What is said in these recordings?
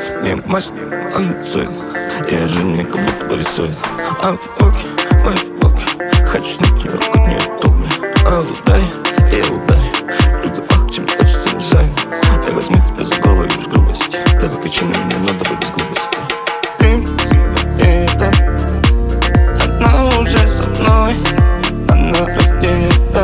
Не мать, он цель. Я же не как будто бы рисует. А в боке, мы в боке. Хочу снять ее, как не удобно. А ударь, я ударь. Тут запах, чем хочется лежать. Я возьму тебя за горло лишь грубости. Давай кричи на меня, надо быть без глупости. Ты сигарета, она уже со мной. Она раздета.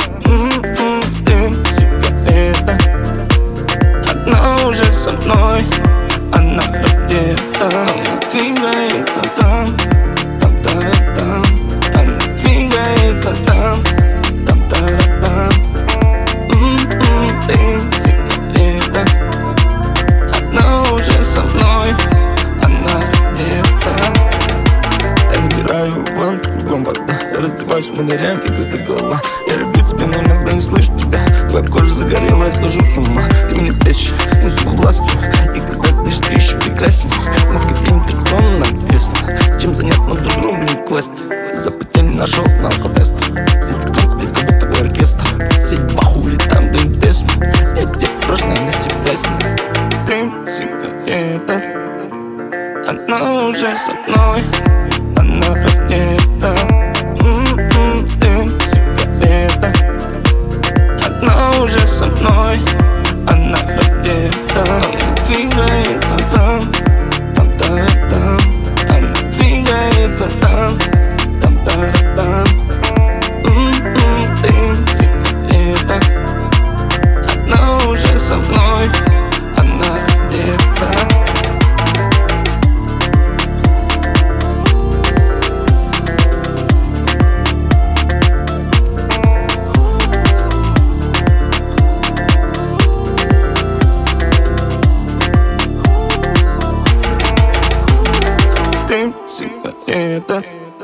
Ты сигарета, она уже со мной. Она раздета. Она двигается там, там-та-ра-там. Она двигается там, там-та-ра-там. Ты сигарета, она уже со мной. Она раздета. Я набираю ванн, кругом вода. Я раздеваюсь, мы ныряем, игры до гола. Я люблю тебя, но иногда не слышу тебя. Твоя кожа загорела, я схожу с ума. Ты меня бесишь, но тебя властью. И когда слышишь, ты еще прекрасней. Мы в кабине традиционно, нам тесно. Чем заняться, но друг другу не квест. Запотели на шоу, на алкотест. Здесь так громко, ведь как будто бы оркестр. Сеть бахули, там дым песню. Я девка прошлое, не песни. Ты сигарета, она уже со мной. Она раздета. Ты сигарета, она уже со мной. Она раздета. Она двигается там, там-та-ра-там. Она двигается там, там-та-ра-там. Ты сигарета, она уже со мной. Она раздета. Ты сигарета,